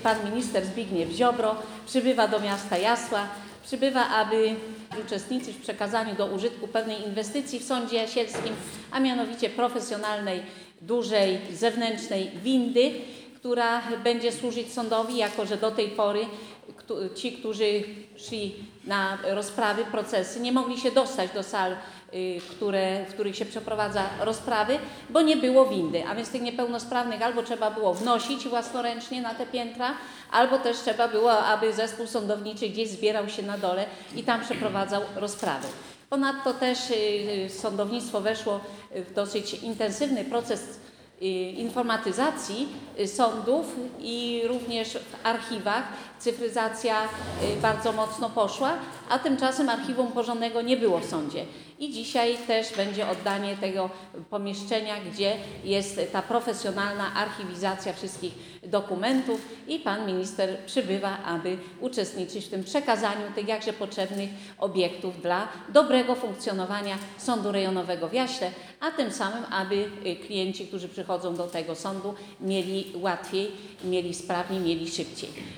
pan minister Zbigniew Ziobro przybywa do miasta Jasła, przybywa, aby uczestniczyć w przekazaniu do użytku pewnej inwestycji w Sądzie Jasielskim, a mianowicie profesjonalnej, dużej, zewnętrznej windy, która będzie służyć sądowi, jako że do tej pory ci, którzy szli na rozprawy, procesy, nie mogli się dostać do sal, w których się przeprowadza rozprawy, bo nie było windy. A więc tych niepełnosprawnych albo trzeba było wnosić własnoręcznie na te piętra, albo też trzeba było, aby zespół sądowniczy gdzieś zbierał się na dole i tam przeprowadzał rozprawy. Ponadto też sądownictwo weszło w dosyć intensywny proces informatyzacji sądów i również w archiwach cyfryzacja bardzo mocno poszła, a tymczasem archiwum porządnego nie było w sądzie. I dzisiaj też będzie oddanie tego pomieszczenia, gdzie jest ta profesjonalna archiwizacja wszystkich dokumentów i pan minister przybywa, aby uczestniczyć w tym przekazaniu tych jakże potrzebnych obiektów dla dobrego funkcjonowania Sądu Rejonowego w Jaśle, a tym samym, aby klienci, którzy przychodzą do tego sądu, mieli łatwiej, mieli sprawniej, mieli szybciej.